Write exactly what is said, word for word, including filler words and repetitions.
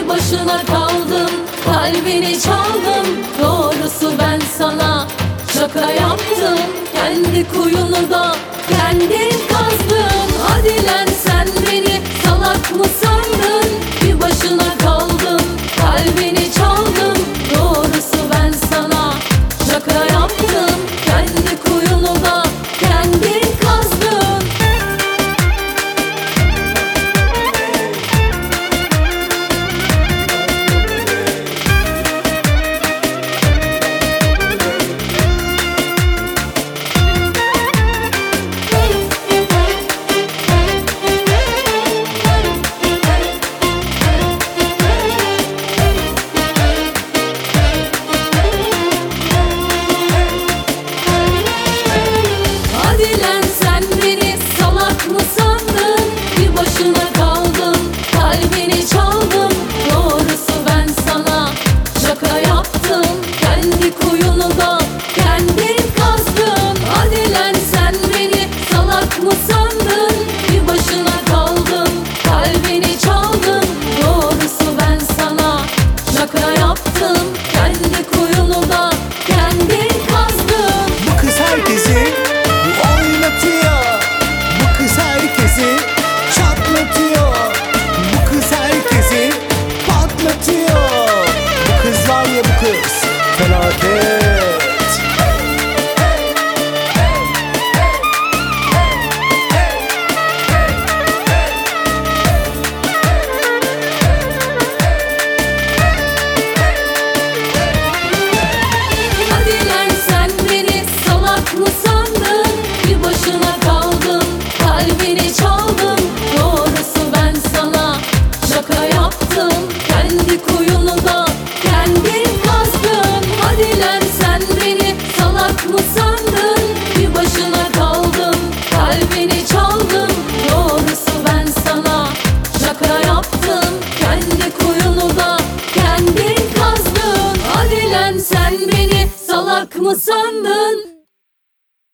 bir başına kaldın, kalbini çaldım. Doğrusu ben sana şaka yaptım. Kendi kuyunu da kendin kazdın. Hadi lan sen beni salak mı sandın? Bir başına kaldın, kalbini çaldım. Doğrusu ben sana şaka yaptım. Kendi kuyunu da kendin kazdın. Hadi lan sen beni salak mı sandın? Bir başına kaldın, kalbini çaldım. Doğrusu ben sana şaka yaptım. Kendi kuyunu da kendin kazdın. Hadi lan sen beni salak mı sandın? Bir başına kaldın, kalbini çaldım. Doğrusu ben sana şaka yaptım. Kendi kuyunu da kendin kazdın. Bu kız herkesi oynatıyor. Bu kız herkesi çatlatıyor. Bu kız herkesi patlatıyor. Bu kız var ya, bu kız felaket. Hadi lan sen beni salak mı sandın? Bir başına kaldın, kalbini çaldım. Doğrusu ben sana şaka yaptım. Kendi kuyunu da kendin kazdın. Hadi lan sen beni salak mı sandın? Bir başına kaldın, kalbini çaldım. Doğrusu ben sana şaka yaptım. Kendi kuyunu da kendin kazdın. Hadi lan sen beni salak mı sandın?